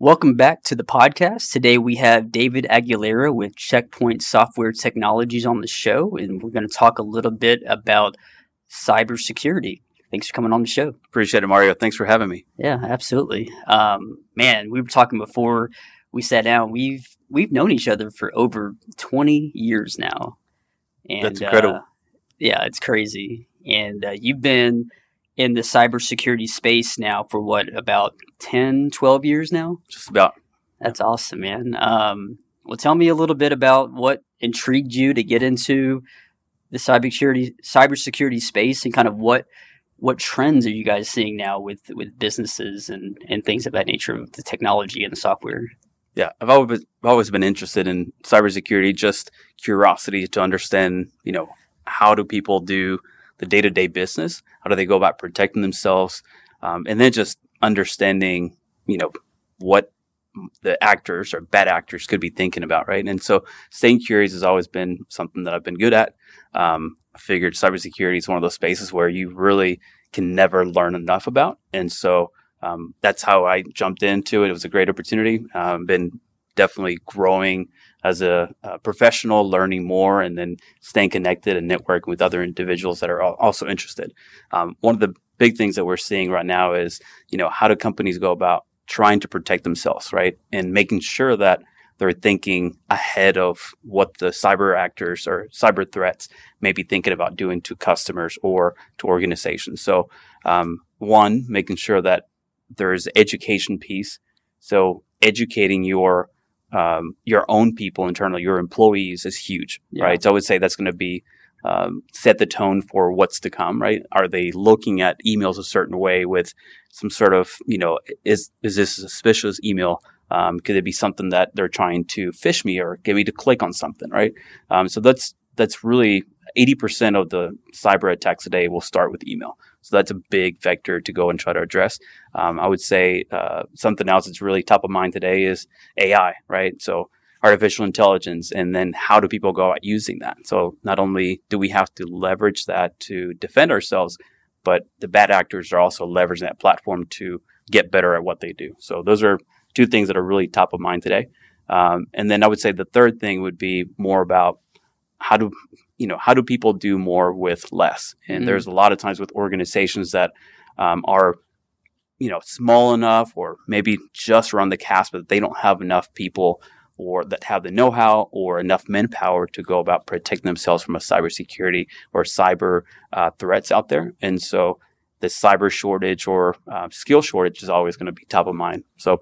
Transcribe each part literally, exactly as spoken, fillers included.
Welcome back to the podcast. Today we have David Aguilera with Checkpoint Software Technologies on the show, and we're going to talk a little bit about cybersecurity. Thanks for coming on the show. Appreciate it, Mario. Thanks for having me. Yeah, absolutely. Um, man, we were talking before we sat down. We've we've known each other for over twenty years now. And, That's incredible. Uh, yeah, it's crazy. And uh, you've been in the cybersecurity space now for what, about ten, twelve years now? Just about. That's awesome, man. Um, well, tell me a little bit about what intrigued you to get into the cybersecurity cybersecurity space, and kind of what what trends are you guys seeing now with, with businesses and, and things of that nature with the technology and the software? Yeah, I've always I've always been interested in cybersecurity, just curiosity to understand, you know, how do people do the day-to-day business? How do they go about protecting themselves? Um, and then just understanding, you know, what the actors or bad actors could be thinking about, right? And so staying curious has always been something that I've been good at. Um, I figured cybersecurity is one of those spaces where you really can never learn enough about. And so um, that's how I jumped into it. It was a great opportunity. I've um, been definitely growing as a, a professional, learning more, and then staying connected and networking with other individuals that are also interested. Um, one of the big things that we're seeing right now is, you know, how do companies go about trying to protect themselves, right? And making sure that they're thinking ahead of what the cyber actors or cyber threats may be thinking about doing to customers or to organizations. So, um, one, making sure that there's education piece. So educating your Um, your own people internally, your employees, is huge, yeah. right? So I would say that's going to be um, set the tone for what's to come, right? Are they looking at emails a certain way with some sort of, you know, is is this a suspicious email? Um, could it be something that they're trying to phish me or get me to click on something, right? Um, so that's that's really eighty percent of the cyber attacks today will start with email. So that's a big vector to go and try to address. Um, I would say uh, something else that's really top of mind today is A I, right? So artificial intelligence, and then how do people go about using that? So not only do we have to leverage that to defend ourselves, but the bad actors are also leveraging that platform to get better at what they do. So those are two things that are really top of mind today. Um, and then I would say the third thing would be more about how do you know how do people do more with less? And mm-hmm. there's a lot of times with organizations that um, are you know small enough, or maybe just around the cusp, but they don't have enough people or that have the know-how or enough manpower to go about protecting themselves from a cybersecurity or cyber uh, threats out there. And so the cyber shortage or uh, skill shortage is always going to be top of mind. So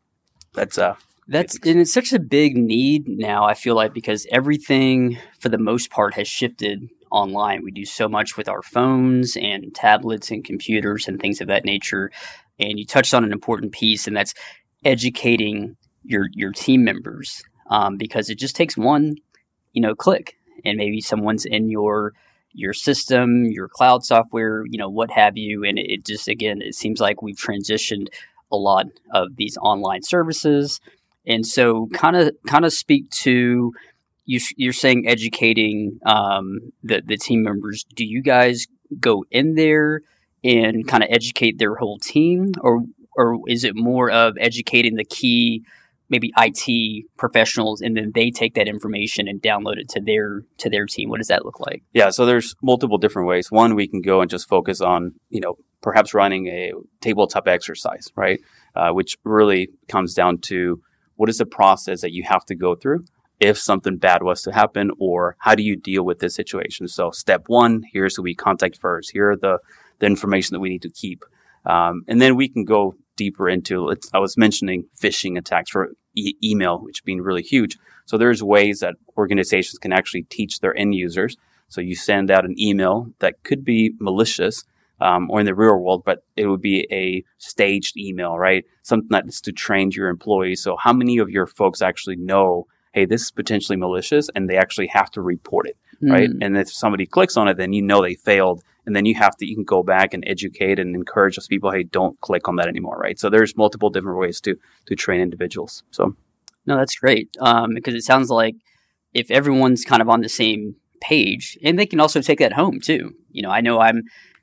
that's uh That's and it's such a big need now, I feel like, because everything for the most part has shifted online. We do so much with our phones and tablets and computers and things of that nature. And you touched on an important piece, and that's educating your your team members, um, because it just takes one, you know, click, and maybe someone's in your your system, your cloud software, you know, what have you. And it, it just, again, it seems like we've transitioned a lot of these online services. And so kind of kind of speak to, you, you're saying educating um, the, the team members. Do you guys go in there and kind of educate their whole team? Or or is it more of educating the key, maybe I T professionals, and then they take that information and download it to their to their team? What does that look like? Yeah, so there's multiple different ways. One, we can go and just focus on, you know, perhaps running a tabletop exercise, right? Uh, which really comes down to, what is the process that you have to go through if something bad was to happen, or how do you deal with this situation? So step one, here's who we contact first. Here are the, the information that we need to keep. Um, and then we can go deeper into, it's, I was mentioning phishing attacks for e- email, which being really huge. So there's ways that organizations can actually teach their end users. So you send out an email that could be malicious, Um, or in the real world, but it would be a staged email, right? Something that's to train your employees. So how many of your folks actually know, hey, this is potentially malicious, and they actually have to report it, mm. right? And if somebody clicks on it, then you know they failed, and then you have to, you can go back and educate and encourage those people, hey, don't click on that anymore, right? So there's multiple different ways to to train individuals. So, no, that's great, um, because it sounds like if everyone's kind of on the same page, and they can also take that home too. You know, I know I'm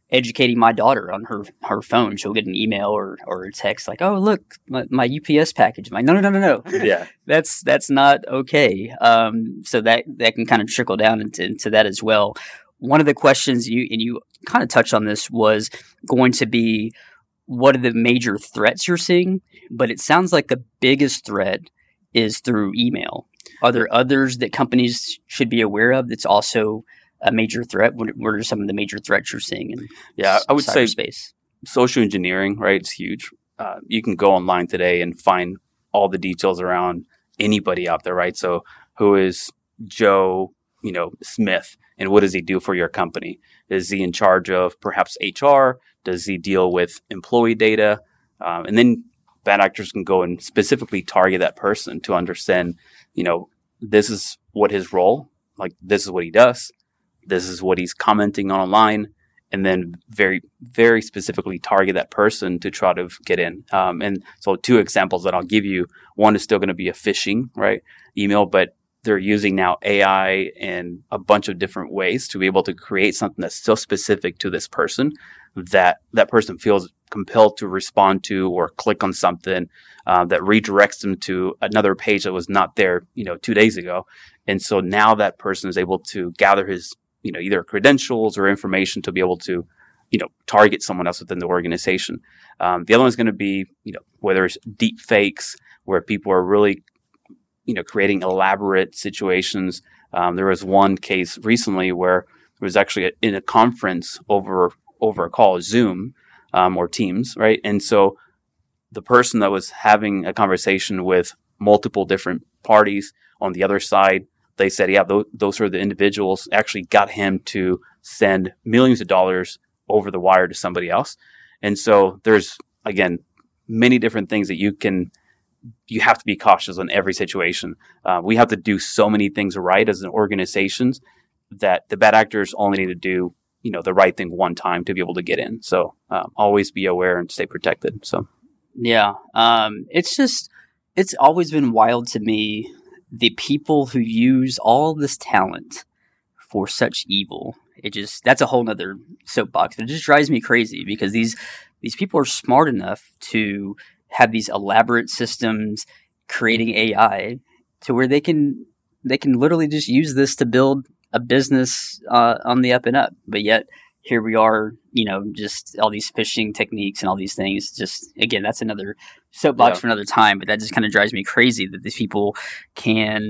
educating my daughter on her, her phone. She'll get an email or, or a text like, "Oh, look, my, my U P S package." I'm like, no, no, no, no, no. Yeah. that's, that's not okay. Um, so that, that can kind of trickle down into, into that as well. One of the questions you, and you kind of touched on this, was going to be, what are the major threats you're seeing? But it sounds like the biggest threat is through email. Are there others that companies should be aware of that's also a major threat? What, what are some of the major threats you're seeing in yeah, I would say cyberspace? Social engineering, right? It's huge. Uh, you can go online today and find all the details around anybody out there, right? So who is Joe, you know, Smith, and what does he do for your company? Is he in charge of perhaps H R? Does he deal with employee data? Um, and then bad actors can go and specifically target that person to understand, you know, this is what his role, like this is what he does. This is what he's commenting on online. And then very, very specifically target that person to try to get in. Um, and so two examples that I'll give you. One is still going to be a phishing, right, email, but they're using now A I and a bunch of different ways to be able to create something that's so specific to this person that that person feels compelled to respond to or click on something uh, that redirects them to another page that was not there, you know, two days ago. And so now that person is able to gather his, you know, either credentials or information to be able to, you know, target someone else within the organization. Um, the other one is going to be, you know, whether it's deep fakes where people are really, you know, creating elaborate situations. Um, there was one case recently where there was actually a, in a conference over over a call, Zoom um, or Teams, right? And so the person that was having a conversation with multiple different parties on the other side, they said, yeah, th- those are the individuals, actually got him to send millions of dollars over the wire to somebody else. And so there's, again, many different things that you can you have to be cautious in every situation. Uh, we have to do so many things right as an organization that the bad actors only need to do, you know, the right thing one time to be able to get in. So um, always be aware and stay protected. So, yeah, um, it's just, it's always been wild to me, the people who use all this talent for such evil. It just, that's a whole nother soapbox. It just drives me crazy because these, these people are smart enough to have these elaborate systems creating A I to where they can they can literally just use this to build a business uh, on the up and up. But yet here we are, you know, just all these phishing techniques and all these things. Just again, that's another soapbox yeah. for another time. But that just kind of drives me crazy that these people can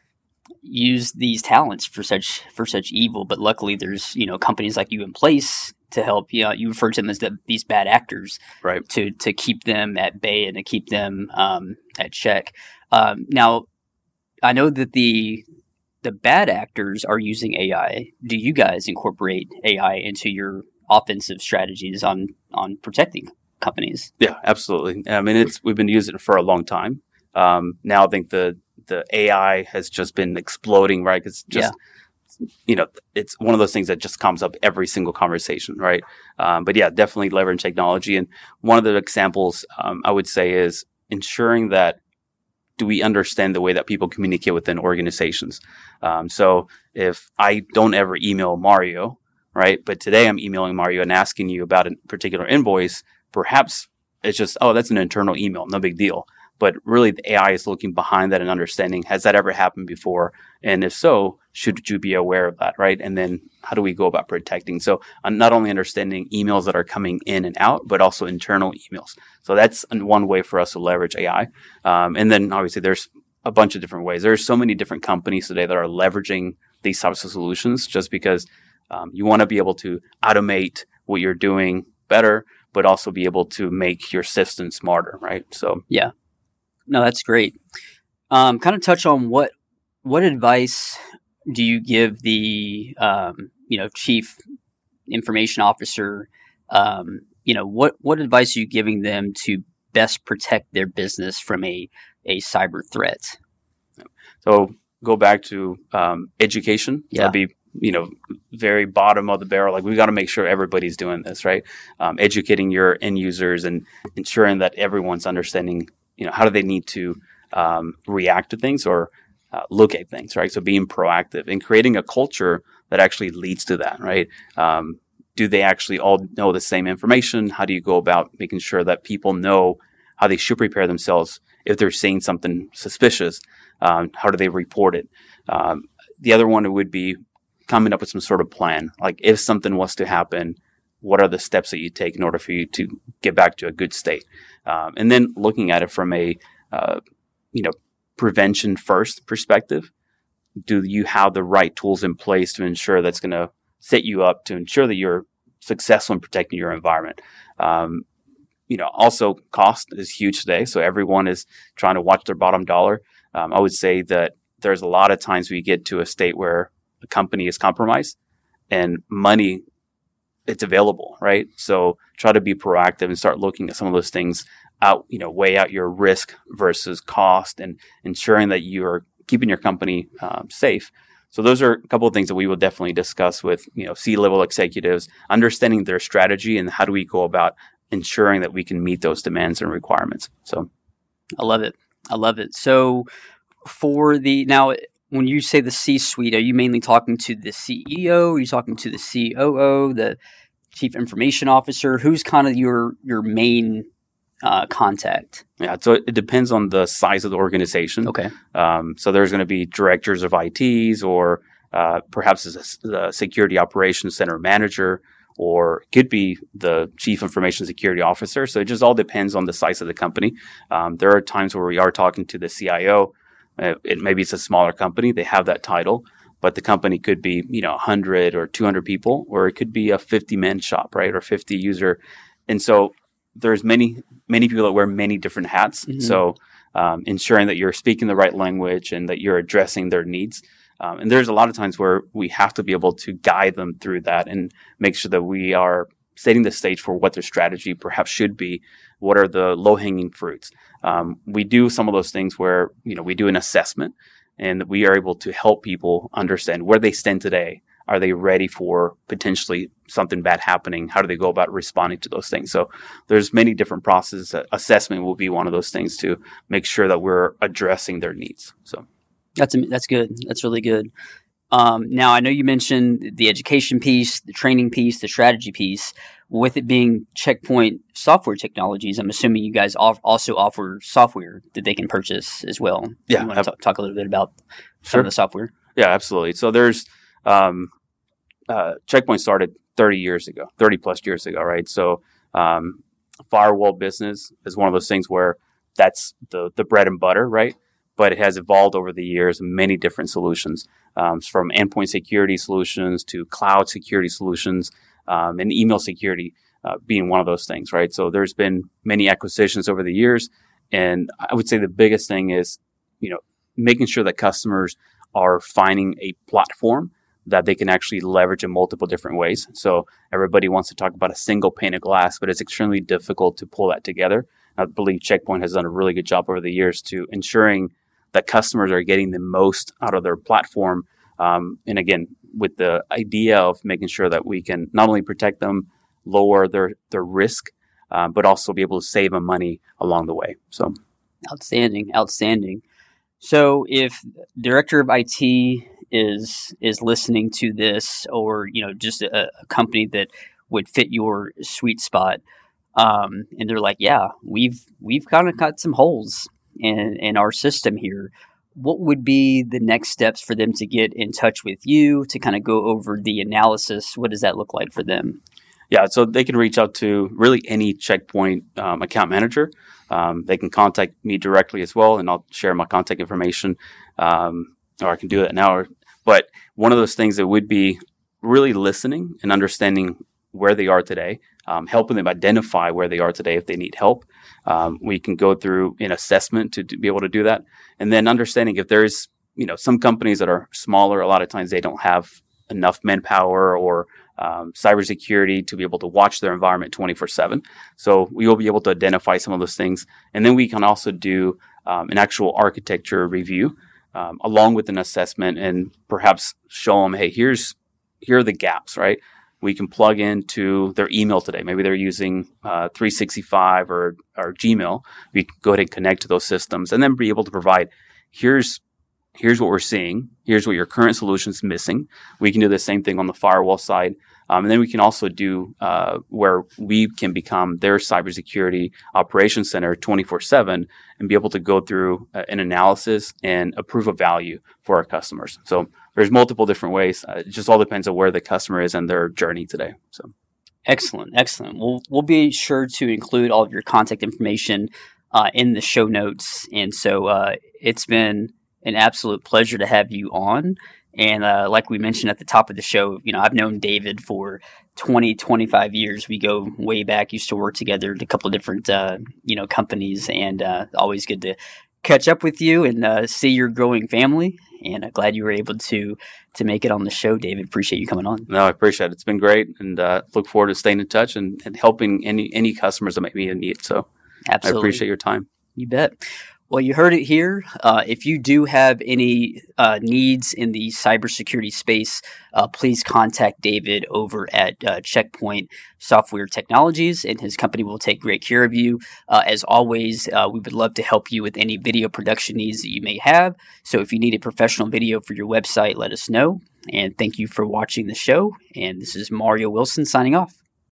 use these talents for such for such evil. But luckily, there's, you know, companies like you in place to help. You know, you refer to them as the, these bad actors, right? To to keep them at bay and to keep them um, at check. Um, now, I know that the the bad actors are using A I. Do you guys incorporate A I into your offensive strategies on on protecting companies? Yeah, absolutely. I mean, it's we've been using it for a long time. Um, now I think the the A I has just been exploding, right? It's just, yeah. you know, it's one of those things that just comes up every single conversation, right? Um, but yeah, definitely leverage technology. And one of the examples um, I would say is ensuring that do we understand the way that people communicate within organizations? Um, so if I don't ever email Mario, right, but today I'm emailing Mario and asking you about a particular invoice, perhaps it's just, oh, that's an internal email, no big deal. But really, the A I is looking behind that and understanding, has that ever happened before? And if so, should you be aware of that, right? And then how do we go about protecting? So uh, not only understanding emails that are coming in and out, but also internal emails. So that's one way for us to leverage A I. Um, and then obviously, there's a bunch of different ways. There's so many different companies today that are leveraging these types of solutions just because um, you want to be able to automate what you're doing better, but also be able to make your system smarter, right? So yeah. No, that's great. Um, kind of touch on what what advice do you give the um, you know chief information officer? Um, you know what what advice are you giving them to best protect their business from a a cyber threat? So go back to um, education. Yeah. That'd be you know very bottom of the barrel. Like we got to make sure everybody's doing this right. Um, educating your end users and ensuring that everyone's understanding. You know, how do they need to um, react to things or uh, look at things, right? So being proactive and creating a culture that actually leads to that, right? Um, do they actually all know the same information? How do you go about making sure that people know how they should prepare themselves if they're seeing something suspicious? Um, how do they report it? Um, the other one would be coming up with some sort of plan. Like if something was to happen, what are the steps that you take in order for you to get back to a good state? Um, and then looking at it from a, uh, you know, prevention first perspective. Do you have the right tools in place to ensure that's going to set you up to ensure that you're successful in protecting your environment? Um, you know, also cost is huge today. So everyone is trying to watch their bottom dollar. Um, I would say that there's a lot of times we get to a state where a company is compromised and money, it's available, right? So try to be proactive and start looking at some of those things out, you know, weigh out your risk versus cost and ensuring that you're keeping your company um, safe. So those are a couple of things that we will definitely discuss with, you know, C-level executives, understanding their strategy and how do we go about ensuring that we can meet those demands and requirements. So I love it. I love it. So for the, now when you say the C-suite, are you mainly talking to the C E O? Are you talking to the C O O, the Chief Information Officer? Who's kind of your, your main uh, contact? Yeah, so it depends on the size of the organization. Okay. Um, so there's going to be directors of I Ts or uh, perhaps as a, the security operations center manager, or it could be the chief information security officer. So it just all depends on the size of the company. Um, there are times where we are talking to the C I O. Uh, it, maybe it's a smaller company. They have that title, but the company could be, you know, one hundred or two hundred people, or it could be a fifty-man shop, right, or fifty user. And so there's many, many people that wear many different hats. Mm-hmm. So um, ensuring that you're speaking the right language and that you're addressing their needs. Um, and there's a lot of times where we have to be able to guide them through that and make sure that we are setting the stage for what their strategy perhaps should be. What are the low-hanging fruits? Um, we do some of those things where, you know, we do an assessment and we are able to help people understand where they stand today. Are they ready for potentially something bad happening? How do they go about responding to those things? So there's many different processes. Assessment will be one of those things to make sure that we're addressing their needs. So that's that's good. That's really good. Um, now, I know you mentioned the education piece, the training piece, the strategy piece. With it being Checkpoint Software Technologies, I'm assuming you guys off- also offer software that they can purchase as well. Yeah. You want to t- talk a little bit about some Sure. of the software? Yeah, absolutely. So there's um, uh, Checkpoint started thirty years ago, thirty plus years ago, right? So um, firewall business is one of those things where that's the the bread and butter, right? But it has evolved over the years, many different solutions, um, from endpoint security solutions to cloud security solutions, um, and email security uh, being one of those things, right? So there's been many acquisitions over the years, and I would say the biggest thing is, you know, making sure that customers are finding a platform that they can actually leverage in multiple different ways. So everybody wants to talk about a single pane of glass, but it's extremely difficult to pull that together. I believe Checkpoint has done a really good job over the years to ensuring that customers are getting the most out of their platform. Um, and again, with the idea of making sure that we can not only protect them, lower their, their risk, uh, but also be able to save them money along the way. So, outstanding, outstanding. So if director of I T is is listening to this, or you know, just a, a company that would fit your sweet spot, um, and they're like, yeah, we've we've kind of got some holes in in our system here. What would be the next steps for them to get in touch with you to kind of go over the analysis? What does that look like for them? Yeah, so they can reach out to really any Checkpoint um, account manager. Um, they can contact me directly as well, and I'll share my contact information, um, or I can do that now. But one of those things that would be really listening and understanding where they are today, um, helping them identify where they are today if they need help. Um, we can go through an assessment to, to be able to do that. And then understanding if there's, you know, some companies that are smaller, a lot of times they don't have enough manpower or um, cybersecurity to be able to watch their environment twenty-four seven. So we will be able to identify some of those things. And then we can also do um, an actual architecture review um, along with an assessment and perhaps show them, hey, here's here are the gaps, right? We can plug into their email today. Maybe they're using uh, three sixty-five or, or Gmail. We can go ahead and connect to those systems and then be able to provide, here's here's what we're seeing. Here's what your current solution is missing. We can do the same thing on the firewall side. Um, and then we can also do uh, where we can become their cybersecurity operations center twenty-four seven and be able to go through uh, an analysis and approve a value for our customers. So there's multiple different ways. Uh, it just all depends on where the customer is in their journey today. So excellent, excellent. We'll we'll be sure to include all of your contact information uh, in the show notes. And so uh, it's been an absolute pleasure to have you on. And uh, like we mentioned at the top of the show, you know, I've known David for twenty, twenty-five years. We go way back, used to work together at a couple of different, uh, you know, companies, and uh, always good to catch up with you and uh, see your growing family. And I'm glad you were able to to make it on the show, David. Appreciate you coming on. No, I appreciate it. It's been great, and uh, look forward to staying in touch and, and helping any any customers that might be in need. So absolutely. I appreciate your time. You bet. Well, you heard it here. Uh, if you do have any uh, needs in the cybersecurity space, uh, please contact David over at uh, Checkpoint Software Technologies, and his company will take great care of you. Uh, as always, uh, we would love to help you with any video production needs that you may have. So if you need a professional video for your website, let us know. And thank you for watching the show. And this is Mario Wilson signing off.